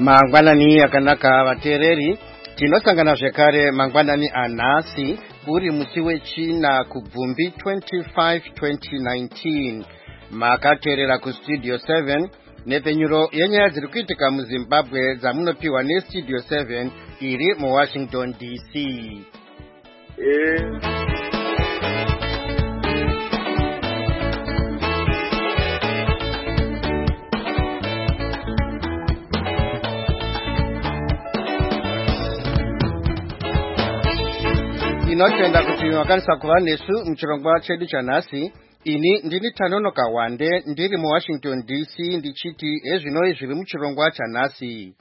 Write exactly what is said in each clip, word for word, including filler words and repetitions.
Mangwanani akanaka vateereri, tinosangana zvekare mangwanani anhasi uri musi wechina kubvumbi twenty-five twenty nineteen. Makateerera kustudio seven nepfenyuro yenyaya dziri kuitika muZimbabwe dzamunopiwa nestudio seven iri muWashington D C. Eh. Inotenda kuti makanisa kuva nesu muchirongwa chedu chanhasi. Ini ndini Tanonoka Wande ndiri muWashington D C ndichiti ezvinoi zviri muchirongwa chanhasi.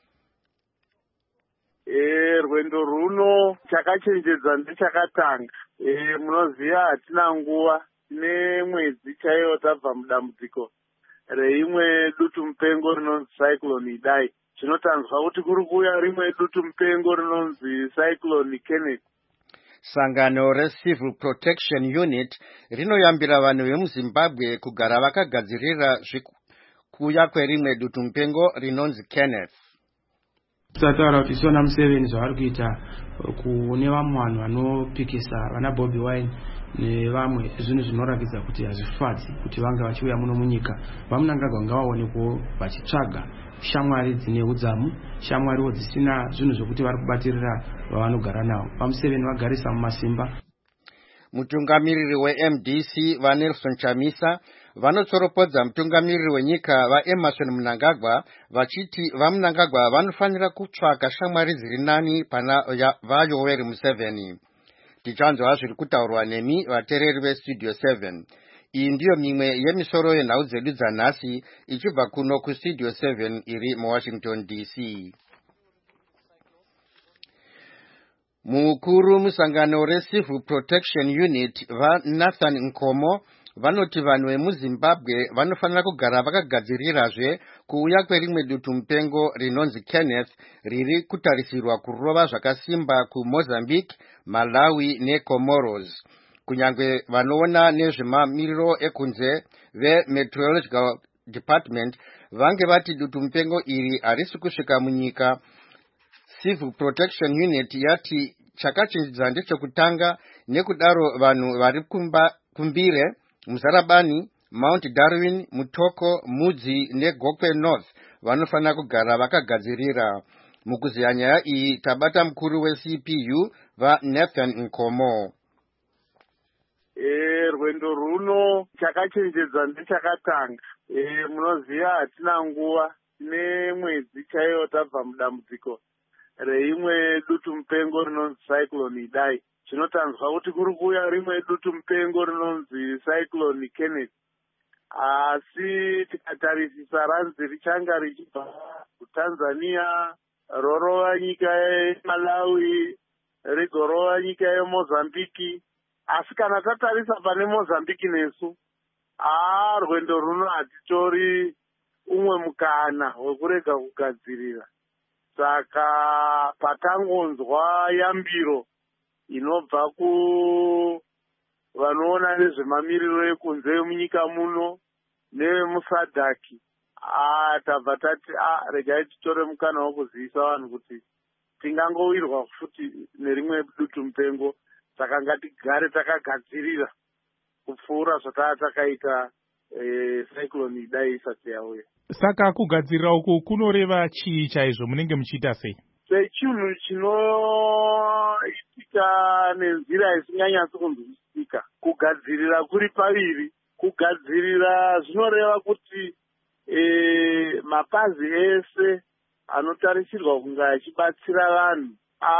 Eh, rwendo runo chakachenjedza ndechakatanga. Eh, munoziva hatina nguva tine mwedzi chaiyo tabva mudambudziko reimwe dutu mupengo rinonzi cyclone Idai. Zvinotanzwa kuti kuri kuuya rimwe dutu mupengo rinonzi cyclone Kenneth. Sangano reCivil Protection Unit rinoyambira vanhu vemuZimbabwe kugara vakagadzirira kuuya kwerimwe dutu mupengo rinonzi Kenneth. Tataura kuti Sona Museveni zvavari kuita kune vamwe vanhu vanopikisa vana Bobi Wine nevamwe zvinhu zvinoratidza kuti hazvifadzi kuti vanga vachiuya muno munyika. Vamunangagwa ngavaonekwo vachitsvaga shamwari dzine udzamu, shamwariwo dzisina zvinhu zvokuti vari kubatirira vavanogara navo. Vamuseveni vagarisa mumasimba. Mutungamiriri weM D C vaNelson Chamisa vanotsoropodza mutungamiriri wenyika vaEmerson Mnangagwa vachiti vaMnangagwa vanofanira kutsvaka shamwari dziri nani pana vaYoweri Museveni. Tichanzwa zviri kutaurwa nemi vateereri vestudio seven. Iyi ndiyo mimwe yemisoro yenhau dzedu dzanhasi ichibva kuno kustudio seven iri muWashington D C. Mukuru musangano reCivil Protection Unit vaNathan Nkomo vanoti vanhu vemuZimbabwe vanofanira kugara vakagadzirirazve kuuya kwerimwe dutu mupengo rinonzi Kenneth riri kutarisirwa kurova zvakasimba kuMozambique, Malawi neComoros. Kunyangwe vanoona nezvemamiriro ekunze veMeteorological Department vange vati dutu mupengo iri harisi kusvika munyika, Civil Protection Unit yati chakachinjidza ndechekutanga, nekudaro vanhu vari kumbire, Muzarabani, Mount Darwin, Mutoko, Mudzi neGokwe North vanofanira kugara vakagadzirira. Mukuziya nyaya iyi tabata mukuru weC P U vaNathan Nkomo. Eh, rwendo runo chakachenjedza ndechakatanga. Eh, munoziva hatina nguva tine mwedzi chaiyo tabva mudambudziko reimwe dutu mupengo rinonzi cyclone Idai. Zvinotanzwa kuti kuri kuuya rimwe dutu mupengo rinonzi cyclone Kenneth. Asi tikatarisisa ranzi richanga richibva kuTanzania, rorova nyika yeMalawi, rigorova nyika yeMozambique. Asi kana tatarisa pane Mozambique nesu, ah, rwendo runo hatitori umwe mukana wekurega kugadzirira. Saka patangonzwa yambiro inobva ku vanoona nezvemamiriro ekunze munyika muno nevemusadhaki, ah, tabva tati ah, regai titore mukana wokuzivisa vanhu kuti tingangowirwa futi nerimwe dutu mupengo. Saka ngatigare takagadzirira kupfuura zvakanga takaita eh, cyclone Idai isati yauya. Saka kugadzirira uku kunoreva chii chaizvo, munenge muchiita sei? Sechinhu chinoitika nenzira isinganyatsi kunzwisisika. Kugadzirira kuri paviri. Kugadzirira zvinoreva kuti eh, mapazi ese anotarisirwa kunge achibatsira vanhu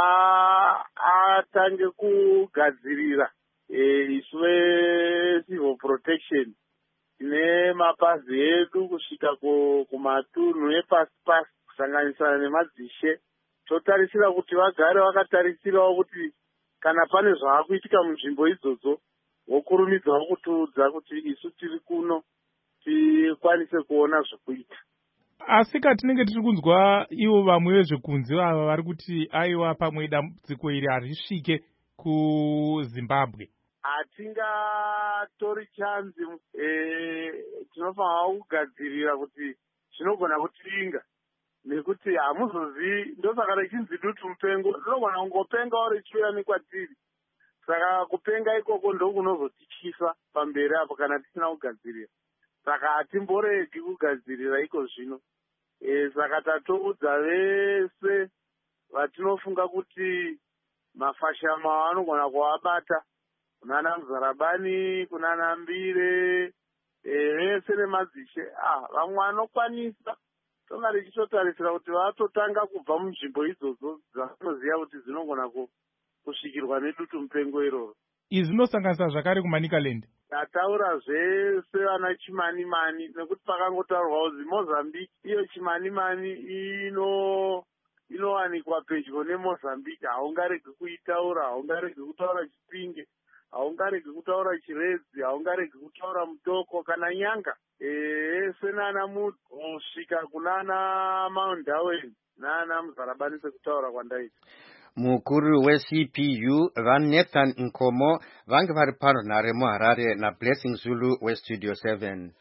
atange kugadzirira. E, iswe Civil Protection ine mapazi edu kusvika kumatunhu epasi pasi kusanganisana nemadzishe. Totarisira kuti vagare vakatarisirawo kuti kana pane zvaakuitika munzvimbo idzodzo vokurumidzawo kutiudza kuti isu tiri kuno tikwanise kuona zvekuita. Asi katinenge tiri kunzwa ivo vamwe vezvekunze vava vari kuti aiwa pamwe dambudziko iri harisvike kuZimbabwe. Hatingatori chanzi, eh, tinofanira kugadzirira kuti zvinogona kutiringa nekuti hamuzozivi. Ndosaka rechinzi dutu mupengo rinogona kungopengawo richiuya nekwatiri. Saka kupenga ikoko ndokunozotichisa pamberi apo kana tisina kugadzirira. Saka hatimboregi kugadzirira iko zvino. E, saka tatoudza vese vatinofunga kuti mafashama vanogona kuvabata, kunana Muzarabani, kunana Mbire, vese nemadzishe. Ah, vamwe vanokwanisa tonga richitotarisira kuti vatotanga kubva munzvimbo idzodzo dzavanoziva kuti dzinogona kusvikirwa nedutu mupengo iroro. Izvi zvinosanganisa zvakare kuManicaland. Tataura zvese vana Chimanimani nekuti pakangotaurwa kuti Mozambique iyo Chimanimani ino inowanikwa pedyo neMozambique. Haungaregi kuitaura, haungaregi kutaura Chipinge, haungaregi kutaura Chiredzi, haungaregi kutaura Mutoko kana Nyanga. Ese nana kusvika kunana Mount Darwin nana Muzarabani sekutaura kwandaita. Mukuru we-C P U vaNathan Nkomo vange vari pano nhare muHarare naBlessing Zulu weStudio seven.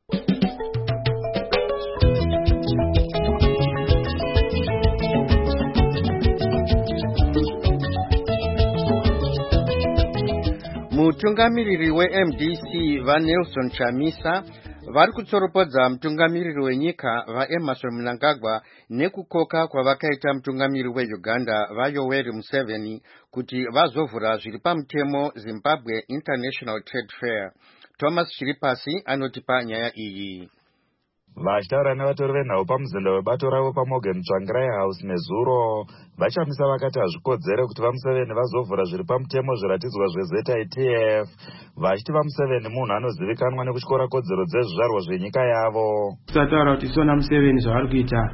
Mutungamiriri we-M D C vaNelson Chamisa vari kutsoropodza mutungamiriri wenyika vaEmmerson Mnangagwa nekukoka kwavakaita mutungamiriri weUganda vaYoweri Museveni kuti vazovhura zviri pamutemo Zimbabwe International Trade Fair. Thomas Chiripasi anotipa nyaya iyi. Vachitaura nevatori venhau pamuzinda webato ravo paMorgan Tsvangirai House nezuro vachamisa vakati hazvikodzere kuti vaMuseveni vazovhura zviri pamutemo zviratidzwa zveZ I T F, vachiti vaMuseveni munhu anozivikanwa nekutyora kodzero dzezvizvarwa zvenyika yavo. Tataura kuti Sona Museveni zvavari kuita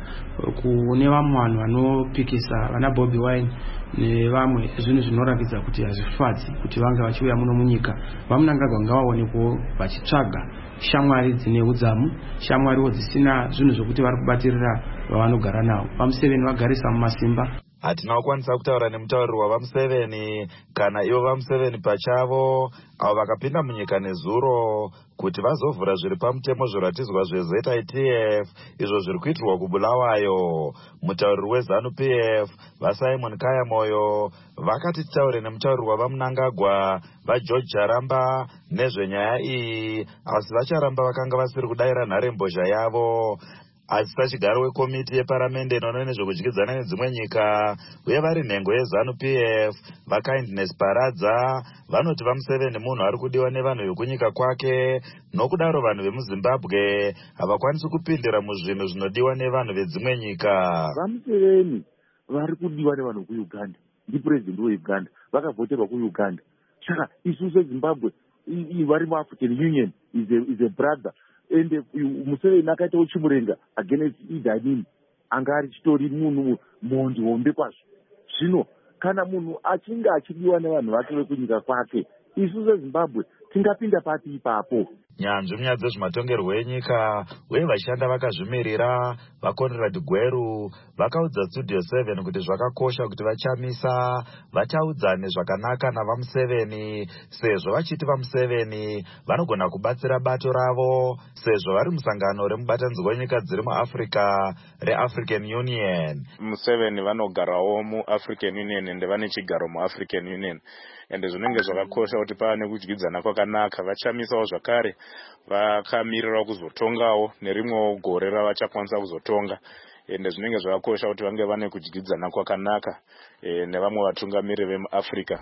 kune vamwe vanhu vanopikisa vana Bobi Wine nevamwe zvinhu zvinoratidza kuti hazvifadzi kuti vange vachiuya muno munyika. VaMnangagwa ngavaonekwo vachitsvaga shamwari dzine udzamu, shamwariwo dzisina zvinhu zvokuti vari kubatirira vavanogara navo. vaMuseveni vagarisa mumasimba. Hatina kukwanisa kutaura nemutauriri wavaMuseveni kana ivo vaMuseveni pachavo avo vakapinda munyika nezuro kuti vazovhura zviri pamutemo zviratidzwa zveZ I T F izvo zviri kuitirwa kuBulawayo. Mutauriri weZanu P F vaSimon Kayamoyo vakati titaure nemutauriri wavaMnangagwa vaGeorge Charamba nezvenyaya iyi, asi vacharamba vakanga vasiri kudayira nharembozha yavo. Asi sachigaro wekomiti yeparamende inoona nezvekudyidzana nedzimwe nyika uye vari nhengo yeZanu P F vaKindness Paradza vanoti vaMuseveni munhu ari kudiwa nevanhu vekunyika kwake, nokudaro vanhu vemuZimbabwe havakwanisi kupindira muzvinhu zvinodiwa nevanhu vedzimwe nyika. vaMuseveni vari kudiwa nevanhu kuUganda, ndipurezidendi weUganda, vakavhoterwa kuUganda. Saka isu seZimbabwe vari muAfrican Union is a, is a brother. Ende Museveni akaitawo chimurenga against Idi Amin, anga ari chitori munhu mondi hombe kwazvo. Zvino kana munhu achinge achidiwa nevanhu vake vekunyika kwake, isu seZimbabwe tingapinda papi ipapo? Nyanzvi munyaya dzezvematongerwo enyika uye vashanda vakazvimirira vaConrad Gweru vakaudza Studio seven kuti zvakakosha kuti vachamisa vataudzane zvakanaka navaMuseveni, sezvo vachiti vaMuseveni vanogona kubatsira bato ravo sezvo vari musangano remubatanzwa wenyika dziri muAfrica reAfrican Union. Museveni vanogarawo muAfrican Union ende vane chigaro muAfrican Union, ende zvinenge zvakakosha kuti pava nekudyidzana kwakanaka. Vachamisawo zvakare vakamirira kuzotongawo nerimwewo gore ravachakwanisa kuzotonga, ende zvinenge zvakakosha kuti vange vane kudyidzana kwakanaka nevamwe vatungamiriri vemuAfrica.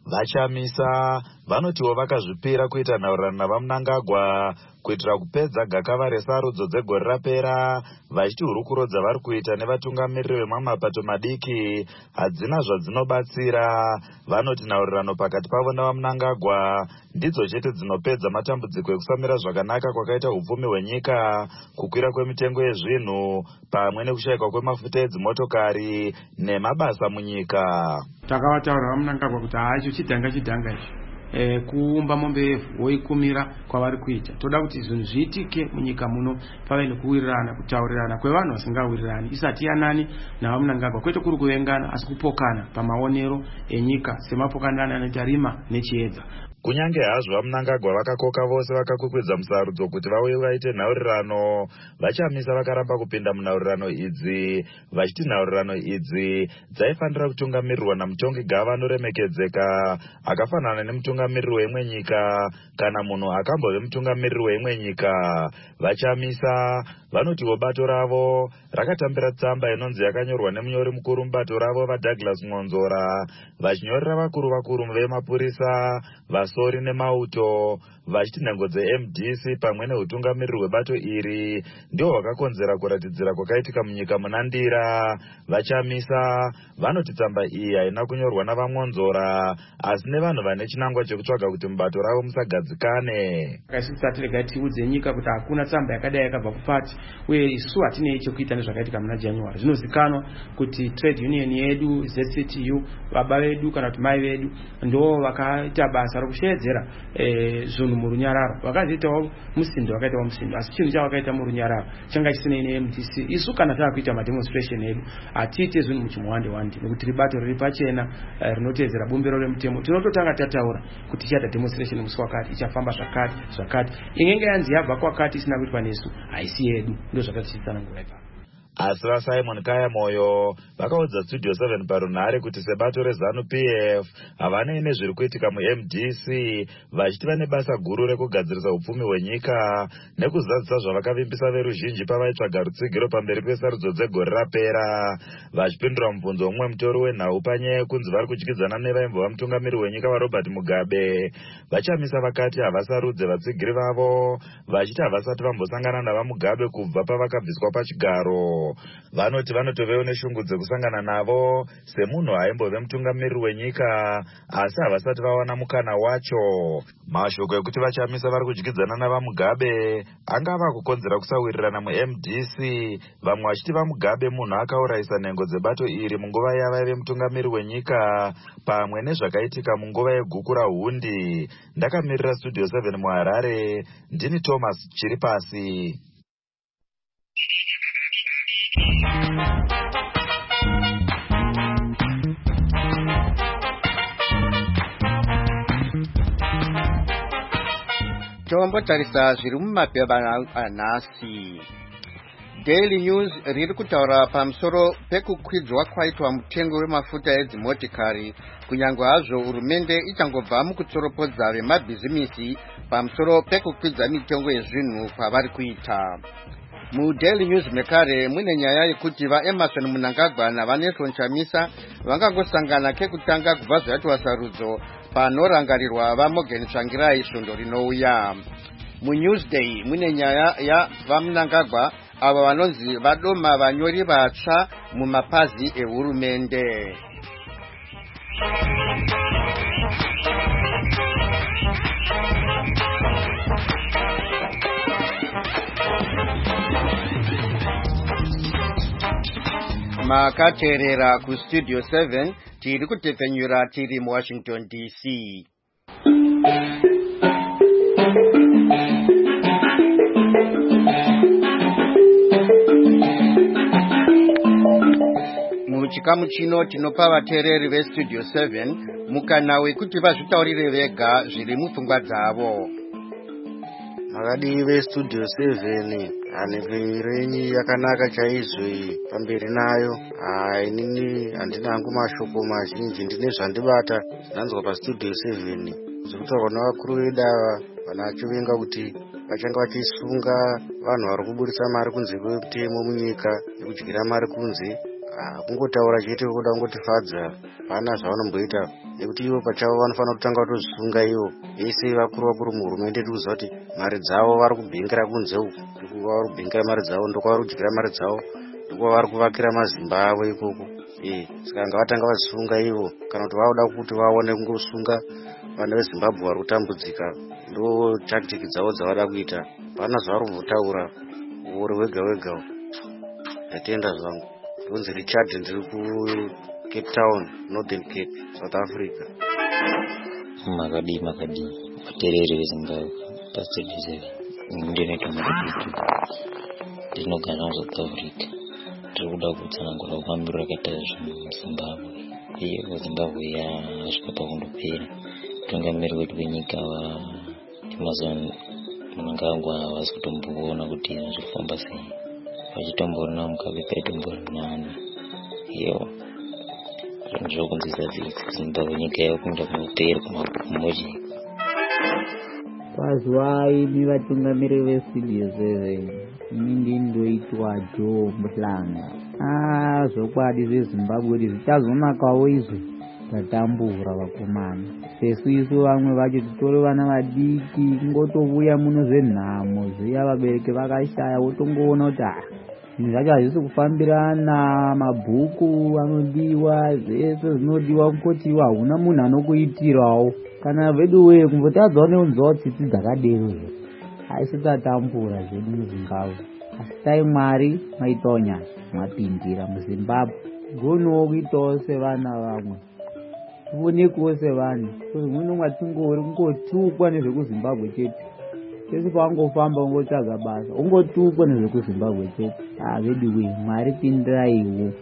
Vachamisa vanotiwo vakazvipira kuita nhaurano navaMnangagwa kuitira kupedza gakava resarudzo dzegore rapera, vachiti hurukuro dzavari kuita nevatungamiriri vemamapato madiki hadzina zvadzinobatsira. Vanoti nhaurirano pakati pavo navaMnangagwa ndidzo chete dzinopedza matambudziko ekusamira zvakanaka kwakaita upfumi hwenyika, kukwira kwemitengo yezvinhu pamwe nekushayikwa kwemafuta edzimotokari nemabasa munyika. Takavataura vaMnangagwa kuti haacho chidhanga chidhanga icho e, kuumba mombe yevhu woikumira kwavari kuita. Toda kuti zvinhu zviitike munyika muno pave nekuwirirana, kutaurirana kwevanhu vasingawirirani isati yanani navaMnangagwa, kwete kuri kuvengana asi kupokana pamaonero enyika semapokanana anoita rima nechiedza. kunyange hazvo vaMnangagwa vakakoka vose vakakwikwidzwa musarudzo kuti vauye vaite nhaurirano, vachamisa vakaramba kupinda munhaurirano idzi, vachiti nhaurirano idzi dzaifanira kutungamirirwa namutongi gava anoremekedzeka akafanana nemutungamiriri weimwe nyika kana munhu akambove mutungamiriri weimwe nyika. Vachamisa vanotiwo bato ravo rakatambira tsamba inonzi yakanyorwa nemunyori mukuru mubato ravo vaDouglas Ngonzora, vachinyorera vakuru vakuru vemapurisa, vasori nemauto, vachiti nhengo dze-M D C pamwe neutungamiriri hwebato iri ndiwo hwakakonzera kuratidzira kwakaitika munyika muna Ndira. Vachamisa vanoti tsamba iyi haina kunyorwa navaMonzora asi nevanhu vane chinangwa chekutsvaga kuti mubato ravo musagadzikane. Akaisati regai tiudze nyika kuti hakuna tsamba yakadai yakabva kupati uye isu hatinei chekuita nezvakaitika muna January. Zvinozikanwa kuti trade union yedu Z C T U baba vedu kana kuti mai vedu ndo vakaita basa rokushedzera eh, zvinhu murunyararo, vakazoitawo musindo vakaitawo musindo asi chinhu chavakaita murunyararo changa chisinei ne-M D C. Isu kana tavakuita mademonstration edu hatiite zvinhu muchimwande wande nekuti ribato riri pachena eh, rinotedzera bumbiro remutemo. Tinototanga tataura kuti tichada demonstration musi wakati ichafamba zvakati zvakati, ingenge yanzi yabva kwakati isina kuitwa nesu haisi yedu, ndo zvakatichitsana nguva ipapo. Asi vaSimon Kaya Moyo vakaudza Studio seven parunhare kuti sebato reZANU P F havanei nezviri kuitika mu-M D C, vachiti vane basa guru rekugadzirisa upfumi hwenyika nekuzadzisa zvavakavimbisa veruzhinji pavaitsvaga rutsigiro pamberi pesarudzo dzegore rapera. Vachipindura mubvunzo womumwe mutori wenhau panyaya yekunzi vari kudyidzana nevaimbova mutungamiriri wenyika vaRobert Mugabe, vachamisa vakati havasarudze vatsigiri vavo, vachiti havasati vambosangana navaMugabe kubva pavakabviswa pachigaro. Vanoti vanotovewo neshungu dzekusangana navo semunhu aimbove mutungamiriri wenyika asi havasati vawana mukana wacho. Mashoko ekuti vachamisa vari kudyidzana navaMugabe angava kukonzera kusawirirana mu-M D C, vamwe vachiti vaMugabe munhu akaurayisa nhengo dzebato iri munguva yavaive mutungamiriri wenyika pamwe nezvakaitika munguva yeguku rahundi. Ndakamirira Studio seven muHarare, ndini Thomas Chiripasi. Tombotarisa zviri mumapepa anhasi. Daily News riri kutaura pamusoro pekukwidzwa kwaitwa mutengo wemafuta edzimotikari kunyange hazvo hurumende ichangobva mukutsoropodza vemabhizimisi pamusoro pekukwidza mitengo yezvinhu kwavari kuita. MuDaily News mekare mune nyaya yekuti vaEmerson Mnangagwa naVanelson Chamisa vangangosangana kekutanga kubva zvaitwa sarudzo panorangarirwa vaMorgan Tsvangirai svondo rinouya. MuNewsday mune nyaya yavaMnangagwa ava vanonzi vadoma vanyori vatsva mumapazi ehurumende. Makaterera ku Studio seven tiri kutepfenyura tiri muWashington D C. Muchikamu chino tinopa vateereri veStudio seven mukana wekuti vazvitaurire vega zviri mupfungwa dzavo. Makadii veStudio seven hanepfenyuro yenyu yakanaka chaizvo iyi pamberi nayo. Inini handina hangu mashoko mazhinji, ndine zvandibata zvinanzwa paStudio seven zvirikutaurwa navakuru vedu ava vanachivenga kuti vachanga vachisunga vanhu vari kuburisa mari kunze kwemutemo munyika nekudyira mari kunze. Kungotaura chete kuda kungotifadza, hapana zvavanomboita nekuti ivo pachavo vanofanira kutanga kutozvisunga ivo vese vakuru vakuru muhurumende tikuziva kuti mari dzavo vari kubhengera kunze uku, ndikwavari kubhengera mari dzavo, ndokwavari kudyira mari dzavo, ndokwavari kuvakira mazimba avo ikoko. Eh, saka ngavatanga vazisunga ivo kana kuti vauda kuti vaone kungosunga vana veZimbabwe vari kutambudzika, ndo tactic dzavo dzavada kuita. Hapana zvavari kumbotaura uri wega wega. Ndatenda zvangu. Ndonzi Richard, ndiri kuCape Town, Northern Cape, South Africa. Makadi makadi vateereri veZimbabwe paStudio seven ndinoita madhibhutu ndinogara muSouth Africa. Tiri kuda kutsanangura kufambiro rakaita zvinhu muZimbabwe. Iyo Zimbabwe yasvika pakundopera vatungamiri vedu venyika mazuva munangagwa havasi kutomboona kuti zvifamba sei, vachitomboona mukabe paitomborinani iyo zvinhu zvokunzisa zimbabwe nyika yakunda kunoteera kumamoji. Pazuva imi vatungamiri vestudio seven ini ndindoitwa Joe Muhlanga. Ah, zvokwadi zvezimbabwe kuti zvichazonakawo izvi tatambura vakomana. Sesu isu vamwe vacho titore vana vadiki kungotouya muno zvenhamo zviya vabereki vakashaya wotongoona kuti ah zvinhu zvacho hazvisi kufambirana, mabhuku anodiwa, zvese zvinodiwa kungoti iwe hauna munhu anokuitirawo. Kana vedu weye kumbotadzawo neunzawo tsitsi dzakadero haisi tatambura zvedu muZimbabwe. Asi dai Mwari maitawo nyasha mwapindira muZimbabwe gonowo kuitawo sevana vamwe, tionekwo sevanhu. Muno mwatingori kungotukwa nezvekuZimbabwe chete, pese pawangofamba ungotsvaga basa ungotukwa nezvekuZimbabwe chete. Ah, vedu weye Mwari pindiraiwo.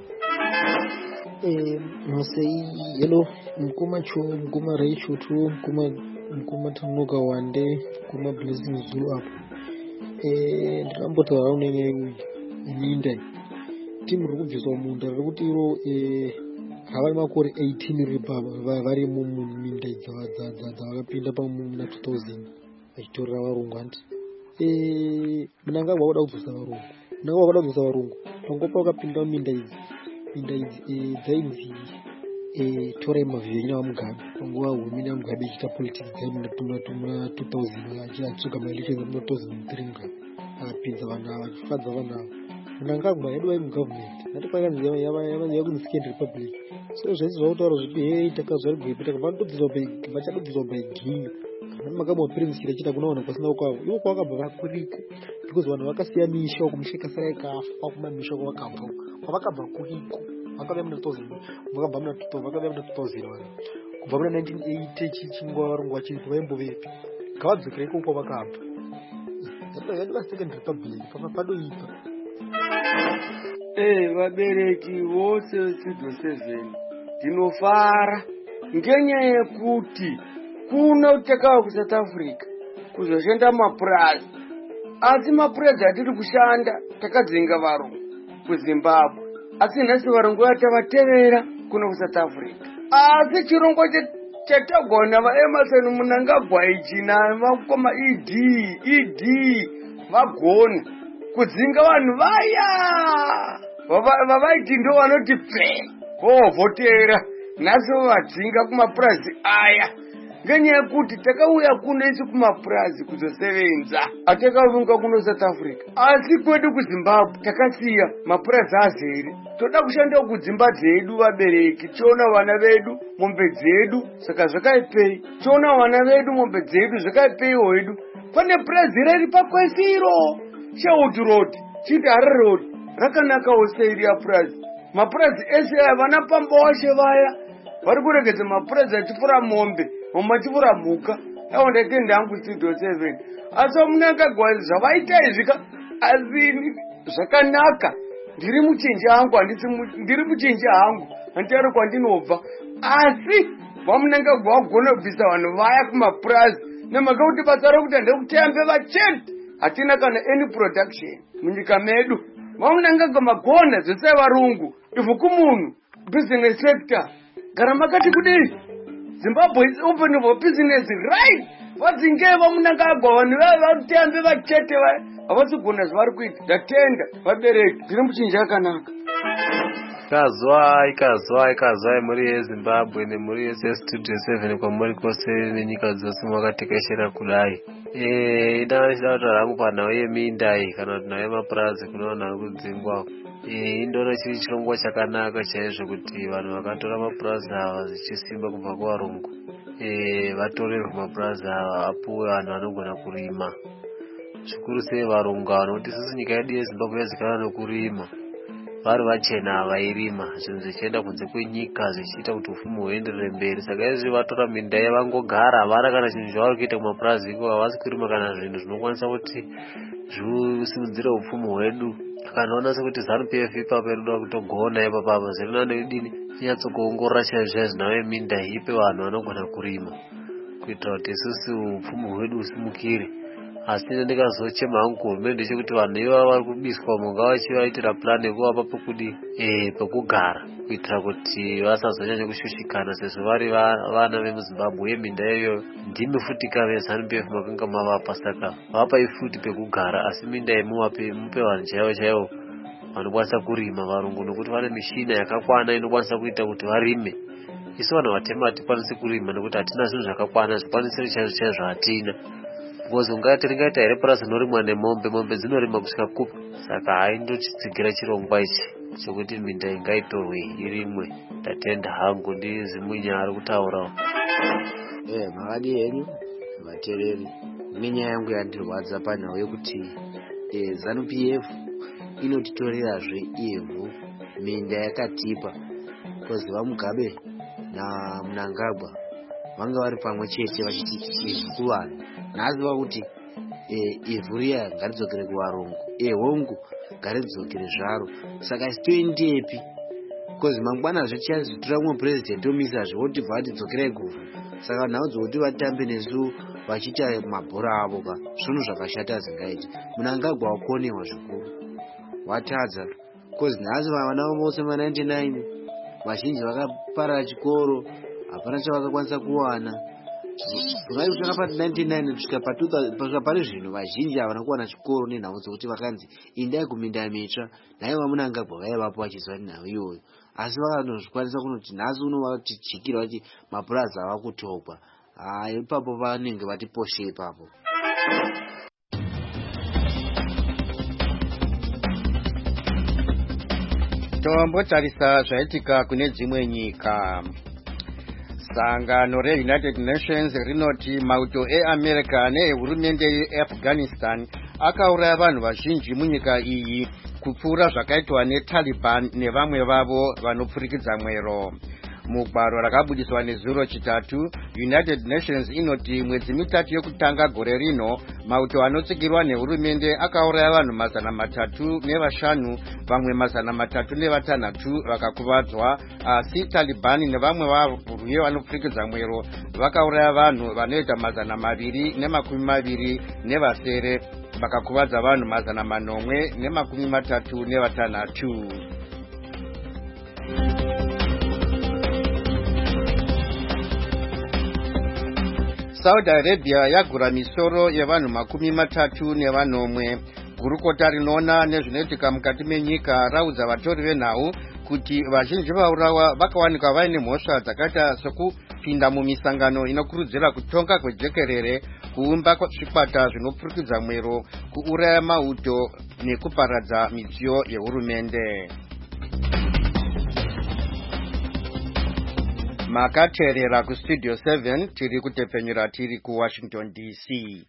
Eh, masai hello mkuma cho mkuma raicho tu mkuma mkuma tanuka wande mkuma blessing zulu hapo. Eh, ndikambotaura unene minda timu rikubviswa munda rikuti iro eh havari makore eighteen ribaba vari muminda dzavakapinda pamuna two thousand vachitorera varungu anti eh munangagwa wada kubvisa varungu munangagwa wada kubvisa varungu pangopa wakapinda muminda idzi minda idzi dzainzi eh tora mavhiri vamugabe panguva hurumende yamugabe ichiita politics dzaimuna two thousand achitsuka maelection muna two thousand three mugabe akapinza vanhu ava achifadza vanhu ava. Munangagwa yedu vai mugovernment ati kwakanzi yakunzi second republic, so zvese zvautaura zvipi hei takazwa rigwepi vachadodziswa baiginga kana makabwa prince chira chita kunaona kwasina kwavo ivo kwavakabva vakuriko because vanhu vakasiya misha uko misheka sara ikafa kuma misha uko vakabva kwavakabva kuriko vakabva muna two thousand vakabva muna vakabva muna two thousand vanhu kubva muna nineteen eighty chichinguva varungu vachiripo vaimbovepi ngavadzokera iko kwavakabva yadova second republic padoipa. Eh, vabereki vose vestudio seven ndinofara ngenyaya yekuti kuno kutekawa kuSouth Africa kuzoshanda mapurazi, asi mapurazi atiri kushanda takadzinga varungu kuZimbabwe, asi nhasi varungu vatavaterera kuno kuSouth Africa. Asi chirongo chatagona vaEmerson Mnangagwa ichi namakoma ed ed vagona kudzinga vanhu vaya vavaiti ndo vanoti pfe vovhotera nhasi vovadzinga kumapurazi aya ngenyaya yekuti takauya kuno isi kumapurazi kuzosevenza, hatakavunga kuno South Africa. Asi kwedu kuZimbabwe takasiya mapurazi azere, toda kushanda kudzimba dzedu vabereki, tiona vana vedu mombe dzedu, saka zvakaipei tiona vana vedu mombe dzedu zvakaipeiwo wedu. Pane purazi riri pakwesiro Sherwood Road, Chidare Road, rakanakawo seiri yapurazi. Mapurazi ese aya vana pamboshe vaya vari kuregedza mapurazi achipfura mombe machipfura mhuka awo ndaitenda hangu studio seven. Asi Mnangagwa zvavaita izvika asi zvakanaka, ndiri muchinja hangu handisi ndiri muchinja hangu handitari kwandinobva, asi vaMnangagwa wagona kubvisa vanhu vaya kumapurazi nemhaka kuti basa rokuti ndekutembe vachete hatina kana any production munyika medu. vaMnangagwa magona zvese varungu ivhu kumunhu business sector gara makati kudii Zimbabwe is open for business right. Vadzinge vaMnangagwa vanhu vatembe vachete vaya havasi kugona zvavari kuita ndatenda vabereki ndiri muchinja akanaka. Kazwai kazwai kazwai muri yeZimbabwe nemuri yese studio seven kwamuri kwose nenyika dzose mwakatekeshera kudai. Eh, ida ndichitaura hangu panhau yeminda iyi kana kuti nhau yemapurazi kuno vanhu vari kudzingwa. Eh, indoro chiri chirongwa chakanaka chaizvo kuti vanhu vakatora mapurazi ava zvichisimba kubva kuvarungu eh vatorerwe mapurazi ava apuwe vanhu vanogona kurima. Zvikuru sei varungu ava nokuti isusu nyika yedu yeZimbabwe yazikanwa nokurima. Vari vachena vairima zvinhu zvichienda kunze kwenyika zvichiita kuti upfumi huenderere mberi. Saka izvi vatora minda yavangogara havana kana chinhu zvavari kuita kumapurazi iko, havasi kurima kana zvinhu zvinokwanisa kuti zviusimudzire upfumi hwedu. Akanoona sekuti ZANU-P F ipapo inoda kutogona ipapapa zvirinane kudini inyatsokuongorora chaizvo zvinave minda ipe vanhu vanogona kurima. kuitira kuti isusu upfumi hwedu husimukire. Asi ndikazochema hangu hurumende chekuti vanhu ivava vari kubiswa munga vachivaitira purani yekuvapa pekudi pekugara kuitira kuti vasazonyanya kushushikana sezvo vari vana vemuzimbabwe uye minda iyoyo ndimi futi kavezanupf makanga mavapa, saka vapai futi pekugara asi minda yemuvape mupe vanhu chaivo chaivo vanokwanisa kurima varungu, nokuti vane mishina yakakwana inokwanisa kuita kuti varime. Isu vanhu vatema hatikwanisi kurima nekuti hatina zvinhu zvakakwana, zvikwanisiro chaizvo chaizvo hatina. Because ungati ringaita here purazi rinorimwa nemombe, mombe dzinorima kusvika kupi. Saka haindochitsigira chirongwa ichi chekuti minda ingaitorwe irimwe. Ndatenda hangu ndizimunya ari kutaurawo. Eh, makadi henyu vatereri. Nenyaya yangu yandirwadza panhau yekuti eh, ZANU-P F inotitorerazve ivhu minda yakatipa. Because vaMugabe na Mnangagwa vanga vari pamwe chete vachiti ivhu kuvanhu. Nhasi vakuti ivhu riya ngaridzokere kuvarungu, ehongu ngaridzokere zvaro. Saka isitoendepi, because mangwana zvichitora mumwe purezidhendi omisazve voti bva vatidzokerai kuvhu. Saka nhau dzokuti vatambe nesu vachiita mabhora avo ka zvinhu zvakashata zingaiti. Mnangagwa wakonewa zvikuru, watadza, because nhasi vana vose ma-ninety-nine vazhinji vakaparara chikoro, hapana chavakakwanisa kuwana. Zvai kutanga pa-ninety-nine kusvika pasvika pari zvino vazhinji havana kuwana chikoro nenhau dzokuti vakanzi indai kuminda mitsva, naiva Mnangagwa vaivapo vachiziva nenhau iyoyo. Asi vakanozvikwanisa kunoti nhasi unovatichikira vati mapurazi ava kutokwa. Ah, ipapo vanenge vatiposhe ipapo. Tombotarisa zvaitika kune dzimwe nyika. Sangano reUnited Nations rinoti mauto eAmerica nehurumende yeAfghanistan akauraya vanhu vazhinji munyika iyi kupfuura zvakaitwa neTaliban nevamwe vavo vanopfurikidza mwero. Mugwaro rakabudiswa nezuro chitatu, United Nations inoti mwedzi mitatu yokutanga gore rino mauto anotsigirwa nehurumende akauraya vanhu mazana matatu nevashanu, vamwe mazana matatu nevatanhatu vakakuvadzwa. Asi Taliban nevamwe varwiyo vanopfurikidza mwero vakauraya vanhu vanoita mazana maviri nemakumi maviri nevasere, vakakuvadza vanhu mazana manomwe nemakumi matatu nevatanhatu. Saudi Arabia yagura misoro yevanhu makumi matatu nevanomwe. Gurukota rinoona nezvinoitika mukati menyika raudza vatori venhau kuti vazhinji vaurawa vakawanikwa vaine mhosva dzakaita sokupinda mumisangano inokurudzira kutonga kwejekerere, kuumba zvikwata zvinopfurikidza mwero, kuuraya mauto nekuparadza midziyo yehurumende. Makateerera kustudio seven, tiri kutepfenyura tiri kuWashington D C.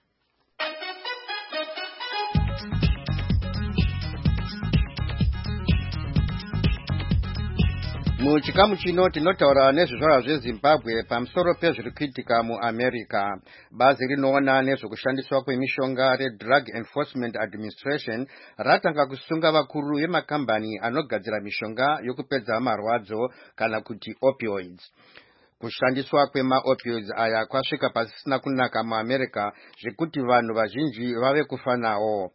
Muchikamu chino tinotaura nezvizvarwa zveZimbabwe pamusoro pezviri kuitika muAmerica. Bazi rinoona nezvekushandiswa kwemishonga reDrug Enforcement Administration ratanga kusunga vakuru vemakambani anogadzira mishonga yokupedza marwadzo kana kuti opioids. Kushandiswa kwema-opioids aya kwasvika pasisina kunaka muAmerica zvekuti vanhu vazhinji vave kufa nawo.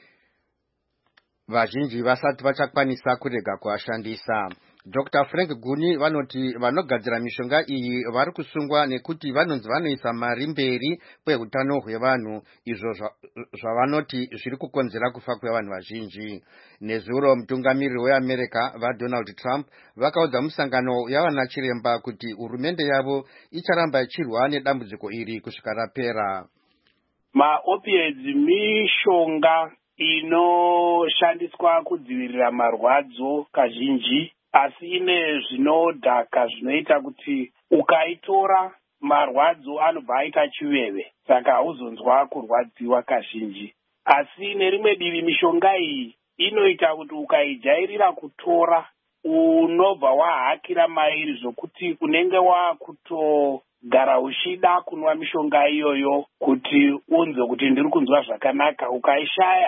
Vazhinji vasati vachakwanisa kurega kuashandisa. Doctor Frank Guni vanoti vanogadzira mishonga iyi vari kusungwa nekuti vanonzi vanoisa mari mberi kwehutano hwevanhu, izvo zvavanoti zviri kukonzera kufa kwevanhu vazhinji. Nezuro mutungamiriri weAmerica vaDonald Trump vakaudza musangano yavana chiremba kuti hurumende yavo icharamba ichirwa nedambudziko iri kusvika rapera. Ma-opioids mishonga inoshandiswa kudzivirira marwadzo kazhinji, asi ine zvinodhaka zvinoita kuti ukaitora marwadzo anobva aita chiveve, saka hauzonzwa kurwadziwa kazhinji. Asi nerimwe divi mishonga iyi inoita kuti ukaijairira kutora unobva wahakira mairi zvokuti unenge wakutogara uchida kunwa mishonga iyoyo kuti unzwe kuti ndiri kunzwa zvakanaka. Ukaishaya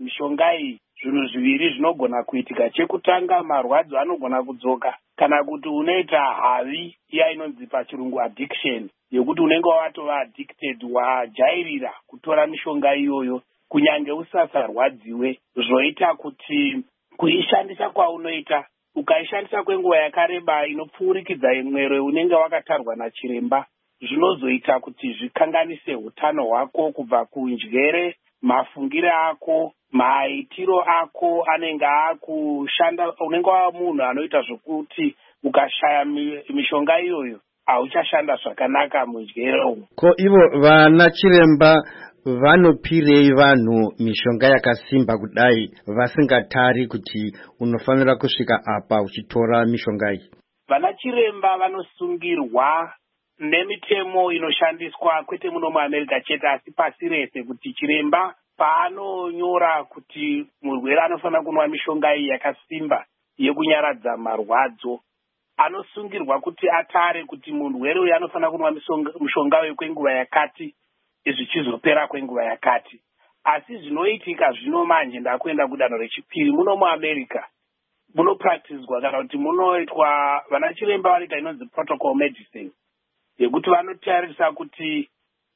mishonga iyi zvinhu zviviri zvinogona kuitika. Chekutanga, marwadzo anogona kudzoka kana kuti unoita havi iya inonzi pachirungu addiction, yekuti unenge watova addicted, wajairira kutora mishonga iyoyo kunyange usasarwadziwe, zvoita kuti kuishandisa kwaunoita ukaishandisa kwenguva yakareba inopfuurikidza mwero unenge wakatarwa nachiremba, zvinozoita kuti zvikanganise utano hwako kubva kunjere, mafungire ako, maitiro ako anenge akushanda. Unenge wava munhu anoita zvokuti ukashaya mishonga iyoyo hauchashanda zvakanaka munjere umu. Ko ivo vana chiremba vanopirei vanhu mishonga yakasimba kudai vasingatari kuti unofanira kusvika apa uchitora mishonga iyi? Vana chiremba vanosungirwa nemitemo inoshandiswa kwete muno muAmerica chete asi pasi rese, kuti chiremba paanonyora kuti murwere anofanira kunwa mishonga iyi yakasimba yekunyaradza marwadzo, anosungirwa kuti atare kuti murwere uyu anofanira kunwa mishonga uyu kwenguva yakati zvichizopera kwenguva yakati. Asi zvinoitika zvino manje ndakuenda kudanho rechipiri muno muAmerica munopracticwa kana kuti munoitwa vana chiremba vanoita inonzi protocol medicine, yekuti vanotarisa kuti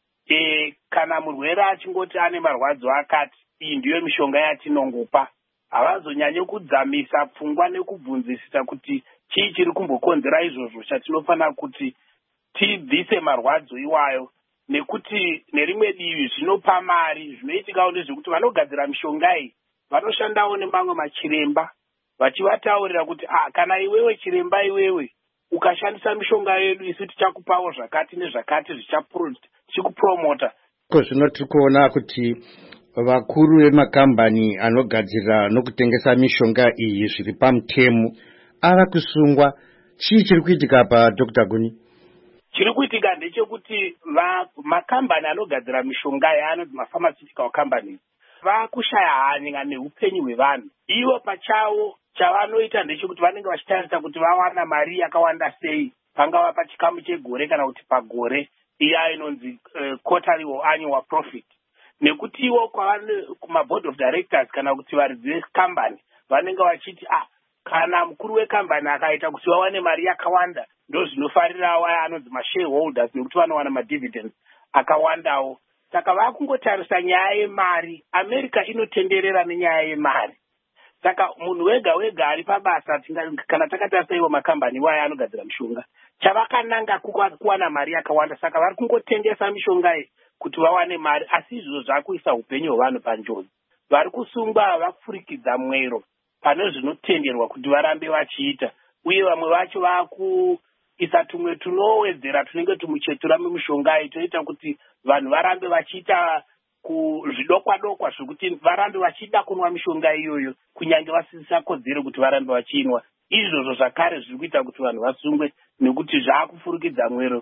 e, kana murwere achingoti ane marwadzo akati, iyi ndiyo mishonga yatinongopa. Havazonyanyi kudzamisa pfungwa nekubvunzisisa kuti chii chiri kumbokonzera izvozvo chatinofanira kuti tibvise marwadzo iwayo, nekuti nerimwe divi zvinopa mari. Zvinoitikawo ndezvekuti vanogadzira mishonga iyi vanoshandawo nemamwe machiremba vachivataurira kuti ah, kana iwewe chiremba iwewe ukashandisa mishonga yedu isu tichakupawo zvakati nezvakati zvichikupromota. Ko zvino tiri kuona kuti vakuru vemakambani anogadzira nokutengesa mishonga iyi zviri pamutemo ava kusungwa. Chii chiri kuitika pa Doctor Guni? Chiri kuitika ndechekuti makambani anogadzira mishonga yaanonzi mapharmaceutical companies vakushaya hanya neupenyu hwevanhu. Ivo pachavo chavanoita ndechekuti vanenge vachitarisa kuti vawana mari yakawanda sei, pangava pachikamu chegore kana kuti pagore, iya inonzi uh, quarterly or annual profit. Nekuti ivo kumaboard of directors kana kuti varidzi vekambani vanenge vachiti ah, kana mukuru wekambani akaita kuti vawane mari yakawanda, ndo zvinofarira waya anonzi mashareholders, nekuti vanowana madividends akawandawo. Saka vakungotarisa nyaya yemari. America inotenderera nenyaya yemari. Saka munhu wega wega ari pabasa, kana takatarisa ivo makambani waya anogadzira mishonga, chavakananga kuwana mari yakawanda. Saka vari kungotengesa mishonga iyi kuti vawane mari, asi izvozvo zvakuisa upenyu hwevanhu panjodzi. Vari kusungwa vapfurikidza mwero pane zvinotenderwa kuti varambe vachiita, uye vamwe vacho vakuisa tumwe tunowedzera tunenge tumuchetura mumishonga iyi toita kuti vanhu varambe vachiita kuzvidokwa dokwa zvekuti varambe vachida kunwa mishonga iyoyo kunyange vasisisa kodzero kuti varambe vachinwa. Izvozvo zvakare zviri kuita kuti vanhu vasungwe nekuti zvakufurikidza mwero.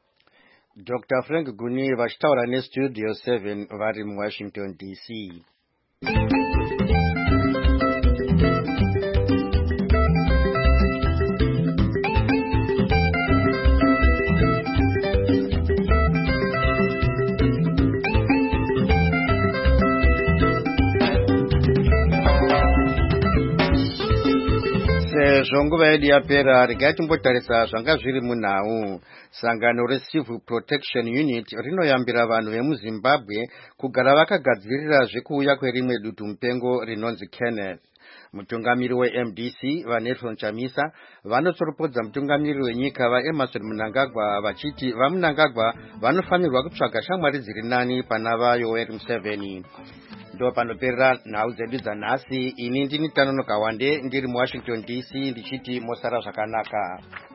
Doctor Frank Guni vachitaura nestudio seven vari muWashington D C. Sezvo nguva yedu yapera, regai timbotarisa zvanga zviri munhau. Sangano reCivil Protection Unit rinoyambira vanhu vemuZimbabwe kugara vakagadzirira zvekuuya kwerimwe dutu mupengo rinonzi Kenneth. Mutungamiri weM D C vaNelson Chamisa vanotsoropodza mutungamiri wenyika vaEmerson Mnangagwa vachiti vaMnangagwa vanofanirwa kutsvaga shamwari dziri nani pana vaYoweri Museveni. Ndo panoperera nhau dzedu dzanhasi. Ini ndini Tanonoka Wande ndiri muWashington D C ndichiti mosara zvakanaka.